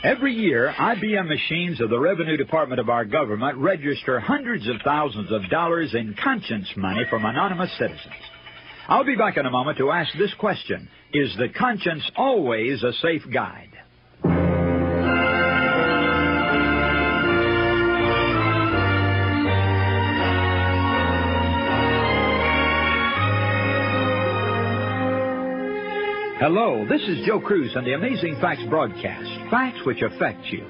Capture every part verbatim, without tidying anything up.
Every year, I B M machines of the Revenue Department of our government register hundreds of thousands of dollars in conscience money from anonymous citizens. I'll be back in a moment to ask this question: is the conscience always a safe guide? Hello, this is Joe Cruz on the Amazing Facts broadcast, facts which affect you.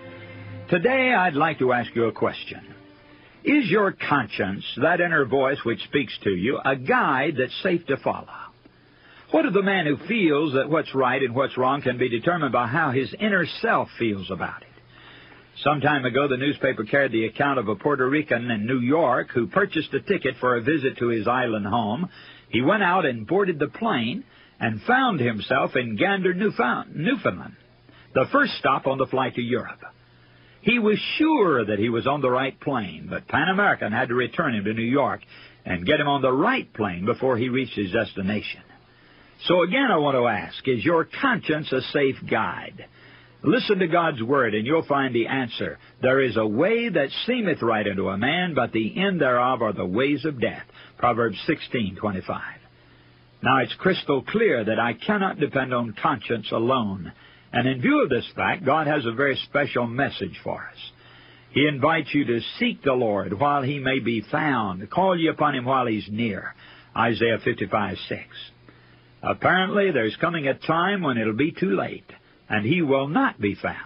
Today, I'd like to ask you a question. Is your conscience, that inner voice which speaks to you, a guide that's safe to follow? What of the man who feels that what's right and what's wrong can be determined by how his inner self feels about it? Some time ago, the newspaper carried the account of a Puerto Rican in New York who purchased a ticket for a visit to his island home. He went out and boarded the plane and found himself in Gander, Newfoundland, the first stop on the flight to Europe. He was sure that he was on the right plane, but Pan American had to return him to New York and get him on the right plane before he reached his destination. So again, I want to ask, is your conscience a safe guide? Listen to God's Word, and you'll find the answer. There is a way that seemeth right unto a man, but the end thereof are the ways of death. Proverbs sixteen twenty-five. Now, it's crystal clear that I cannot depend on conscience alone. And in view of this fact, God has a very special message for us. He invites you to seek the Lord while He may be found. Call ye upon Him while He's near. Isaiah fifty-five six. Apparently, there's coming a time when it'll be too late, and He will not be found.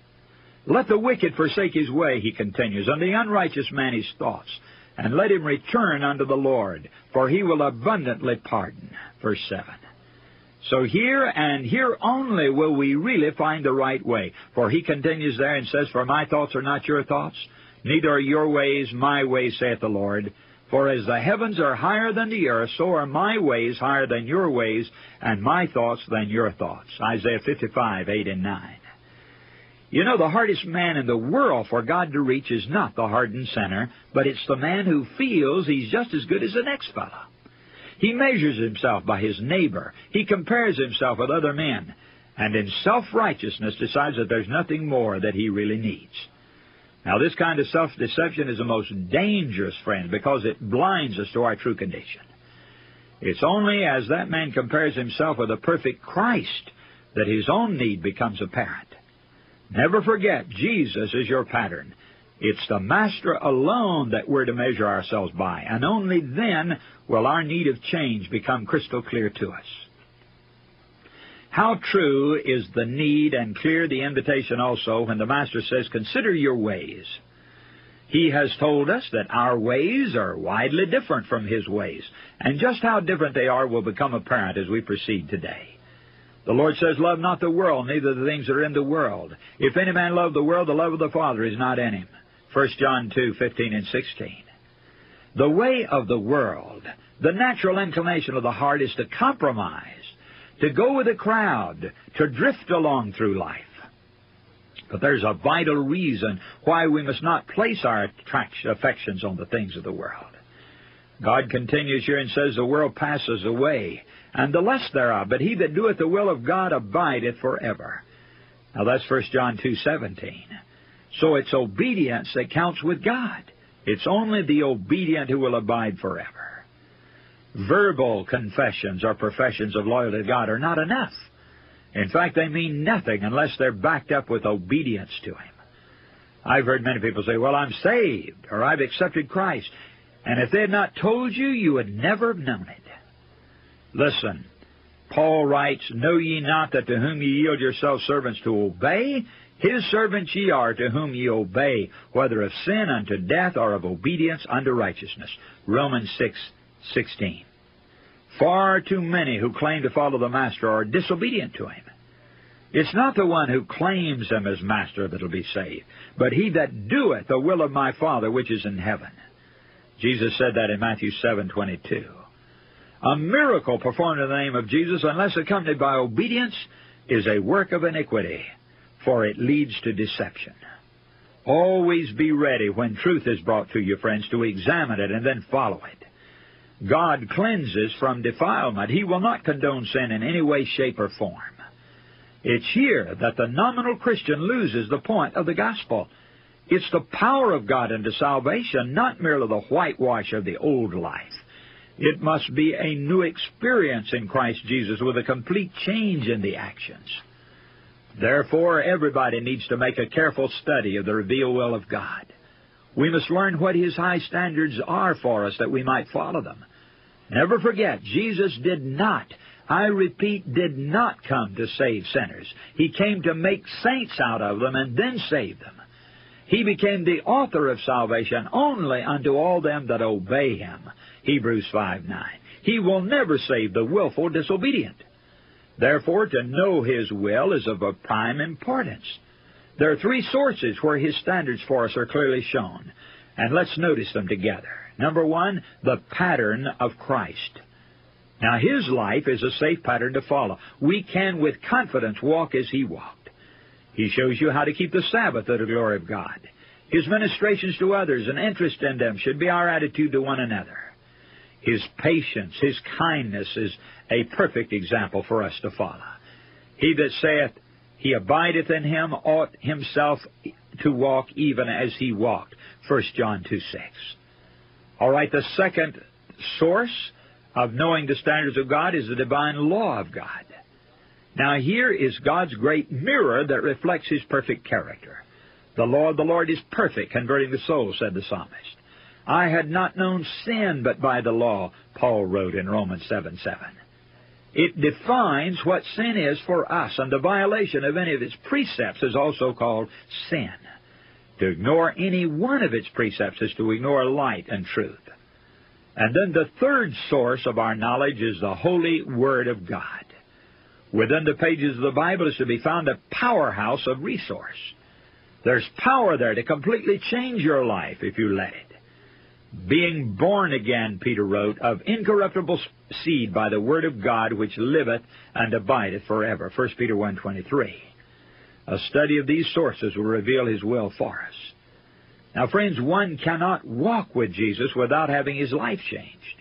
Let the wicked forsake his way, He continues, and the unrighteous man his thoughts, and let him return unto the Lord, for He will abundantly pardon. Verse seven. So here and here only will we really find the right way. For He continues there and says, For my thoughts are not your thoughts, neither are your ways my ways, saith the Lord. For as the heavens are higher than the earth, so are my ways higher than your ways, and my thoughts than your thoughts. Isaiah fifty-five eight and nine. You know, the hardest man in the world for God to reach is not the hardened sinner, but it's the man who feels he's just as good as the next fellow. He measures himself by his neighbor. He compares himself with other men, and in self-righteousness decides that there's nothing more that he really needs. Now, this kind of self-deception is the most dangerous, friend, because it blinds us to our true condition. It's only as that man compares himself with the perfect Christ that his own need becomes apparent. Never forget, Jesus is your pattern. It's the Master alone that we're to measure ourselves by, and only then will our need of change become crystal clear to us. How true is the need and clear the invitation also when the Master says, Consider your ways. He has told us that our ways are widely different from His ways, and just how different they are will become apparent as we proceed today. The Lord says, Love not the world, neither the things that are in the world. If any man love the world, the love of the Father is not in him. First John two fifteen and sixteen. The way of the world, the natural inclination of the heart is to compromise, to go with the crowd, to drift along through life. But there's a vital reason why we must not place our affections on the things of the world. God continues here and says, The world passes away, and the lust thereof, but he that doeth the will of God abideth forever. Now that's First John two seventeen. So it's obedience that counts with God. It's only the obedient who will abide forever. Verbal confessions or professions of loyalty to God are not enough. In fact, they mean nothing unless they're backed up with obedience to Him. I've heard many people say, well, I'm saved, or I've accepted Christ. And if they had not told you, you would never have known it. Listen, Paul writes, Know ye not that to whom ye yield yourselves servants to obey, His servants ye are to whom ye obey, whether of sin unto death or of obedience unto righteousness. Romans six sixteen. Far too many who claim to follow the Master are disobedient to Him. It's not the one who claims Him as Master that will be saved, but he that doeth the will of my Father which is in heaven. Jesus said that in Matthew seven twenty-two. A miracle performed in the name of Jesus, unless accompanied by obedience, is a work of iniquity, for it leads to deception. Always be ready when truth is brought to you, friends, to examine it and then follow it. God cleanses from defilement. He will not condone sin in any way, shape, or form. It's here that the nominal Christian loses the point of the gospel. It's the power of God unto salvation, not merely the whitewash of the old life. It must be a new experience in Christ Jesus with a complete change in the actions. Therefore, everybody needs to make a careful study of the revealed will of God. We must learn what His high standards are for us that we might follow them. Never forget, Jesus did not, I repeat, did not come to save sinners. He came to make saints out of them and then save them. He became the author of salvation only unto all them that obey Him. Hebrews five nine. He will never save the willful disobedient. Therefore, to know His will is of a prime importance. There are three sources where His standards for us are clearly shown, and let's notice them together. Number one, the pattern of Christ. Now, His life is a safe pattern to follow. We can with confidence walk as He walked. He shows you how to keep the Sabbath to the glory of God. His ministrations to others and interest in them should be our attitude to one another. His patience, His kindness is a perfect example for us to follow. He that saith he abideth in Him ought himself to walk even as He walked. First John two six. All right, the second source of knowing the standards of God is the divine law of God. Now here is God's great mirror that reflects His perfect character. The law of the Lord is perfect, converting the soul, said the psalmist. I had not known sin but by the law, Paul wrote in Romans seven seven. It defines what sin is for us, and the violation of any of its precepts is also called sin. To ignore any one of its precepts is to ignore light and truth. And then the third source of our knowledge is the Holy Word of God. Within the pages of the Bible is to be found a powerhouse of resource. There's power there to completely change your life if you let it. Being born again, Peter wrote, of incorruptible seed by the Word of God which liveth and abideth forever. First Peter one twenty-three. A study of these sources will reveal His will for us. Now, friends, one cannot walk with Jesus without having his life changed.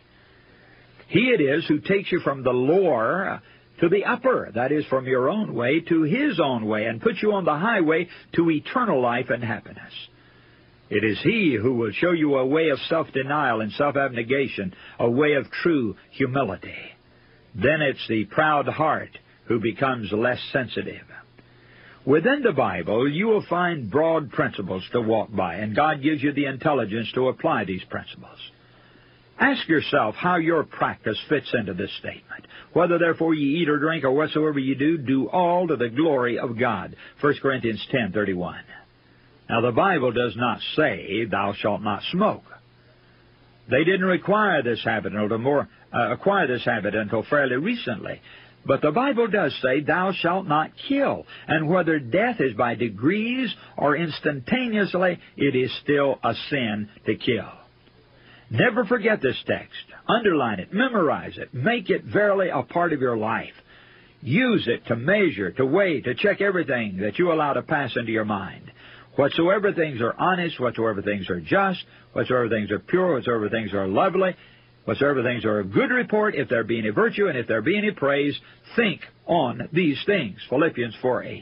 He it is who takes you from the lower to the upper, that is, from your own way to His own way, and puts you on the highway to eternal life and happiness. It is He who will show you a way of self-denial and self-abnegation, a way of true humility. Then it's the proud heart who becomes less sensitive. Within the Bible, you will find broad principles to walk by, and God gives you the intelligence to apply these principles. Ask yourself how your practice fits into this statement. Whether therefore ye eat or drink or whatsoever ye do, do all to the glory of God. First Corinthians ten thirty-one. Now, the Bible does not say, thou shalt not smoke. They didn't require this habit until more, uh, acquire this habit until fairly recently. But the Bible does say, thou shalt not kill. And whether death is by degrees or instantaneously, it is still a sin to kill. Never forget this text. Underline it. Memorize it. Make it verily a part of your life. Use it to measure, to weigh, to check everything that you allow to pass into your mind. Whatsoever things are honest, whatsoever things are just, whatsoever things are pure, whatsoever things are lovely, whatsoever things are of good report, if there be any virtue and if there be any praise, think on these things. Philippians four eight.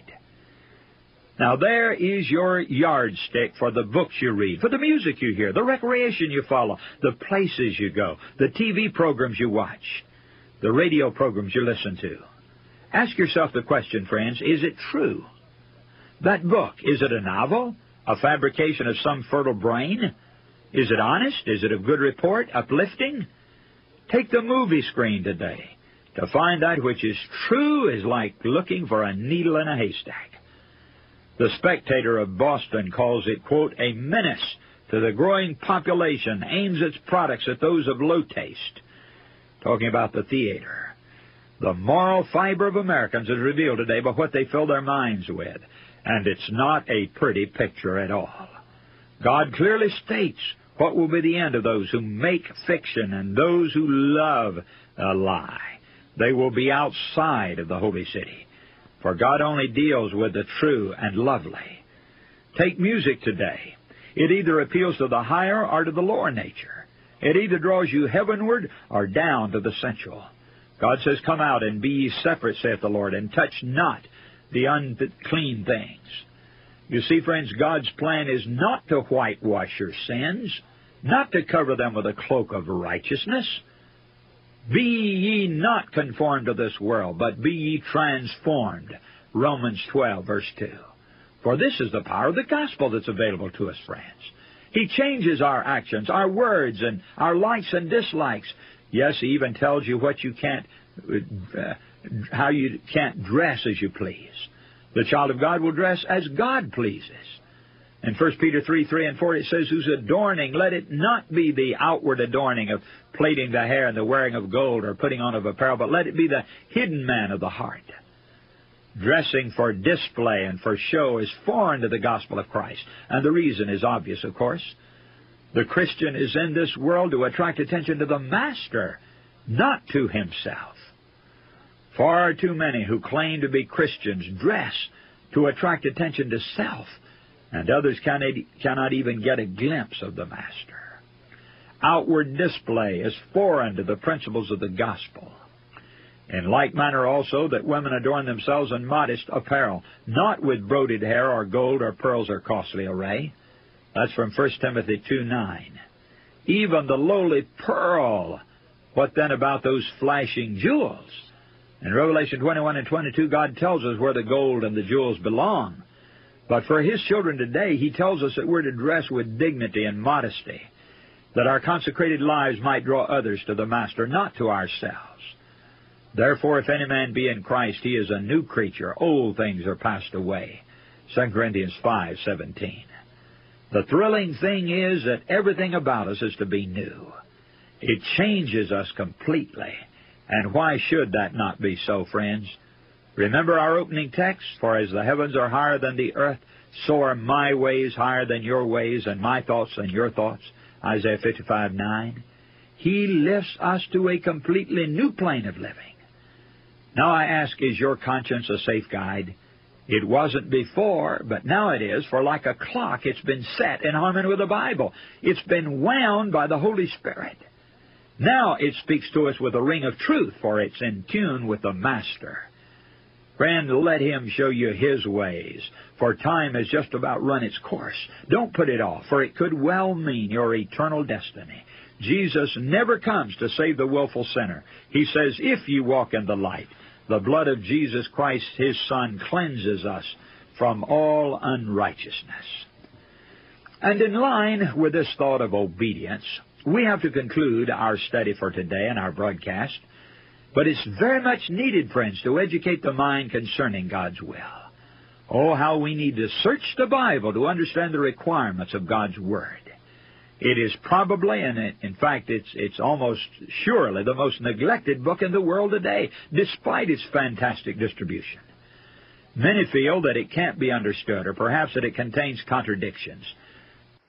Now there is your yardstick for the books you read, for the music you hear, the recreation you follow, the places you go, the T V programs you watch, the radio programs you listen to. Ask yourself the question, friends, is it true? That book, is it a novel, a fabrication of some fertile brain? Is it honest? Is it of good report, uplifting? Take the movie screen today. To find that which is true is like looking for a needle in a haystack. The Spectator of Boston calls it, quote, a menace to the growing population, aims its products at those of low taste. Talking about the theater. The moral fiber of Americans is revealed today by what they fill their minds with. And it's not a pretty picture at all. God clearly states what will be the end of those who make fiction and those who love a lie. They will be outside of the holy city. For God only deals with the true and lovely. Take music today. It either appeals to the higher or to the lower nature. It either draws you heavenward or down to the sensual. God says, come out and be ye separate, saith the Lord, and touch not the unclean things. You see, friends, God's plan is not to whitewash your sins, not to cover them with a cloak of righteousness. Be ye not conformed to this world, but be ye transformed. Romans twelve, verse two. For this is the power of the gospel that's available to us, friends. He changes our actions, our words, and our likes and dislikes. Yes, He even tells you what you can't, uh, how you can't dress as you please. The child of God will dress as God pleases. In First Peter three, three and four, it says, whose adorning, let it not be the outward adorning of plaiting the hair and the wearing of gold or putting on of apparel, but let it be the hidden man of the heart. Dressing for display and for show is foreign to the gospel of Christ. And the reason is obvious, of course. The Christian is in this world to attract attention to the Master, not to himself. Far too many who claim to be Christians dress to attract attention to self, and others cannot, cannot even get a glimpse of the Master. Outward display is foreign to the principles of the gospel. In like manner also that women adorn themselves in modest apparel, not with broided hair or gold or pearls or costly array. That's from First Timothy two, nine. Even the lowly pearl. What then about those flashing jewels? In Revelation twenty-one and twenty-two, God tells us where the gold and the jewels belong. But for His children today, He tells us that we're to dress with dignity and modesty, that our consecrated lives might draw others to the Master, not to ourselves. Therefore, if any man be in Christ, he is a new creature. Old things are passed away. Second Corinthians five, seventeen. The thrilling thing is that everything about us is to be new. It changes us completely. And why should that not be so, friends? Remember our opening text, for as the heavens are higher than the earth, so are my ways higher than your ways, and my thoughts than your thoughts. Isaiah fifty-five, nine. He lifts us to a completely new plane of living. Now I ask, is your conscience a safe guide? It wasn't before, but now it is, for like a clock it's been set in harmony with the Bible. It's been wound by the Holy Spirit. Now it speaks to us with a ring of truth, for it's in tune with the Master. Friend, let Him show you His ways, for time has just about run its course. Don't put it off, for it could well mean your eternal destiny. Jesus never comes to save the willful sinner. He says, if you walk in the light, the blood of Jesus Christ, His Son, cleanses us from all unrighteousness. And in line with this thought of obedience, we have to conclude our study for today and our broadcast. But it's very much needed, friends, to educate the mind concerning God's will. Oh, how we need to search the Bible to understand the requirements of God's Word. It is probably, and in fact it's, it's almost surely, the most neglected book in the world today, despite its fantastic distribution. Many feel that it can't be understood, or perhaps that it contains contradictions.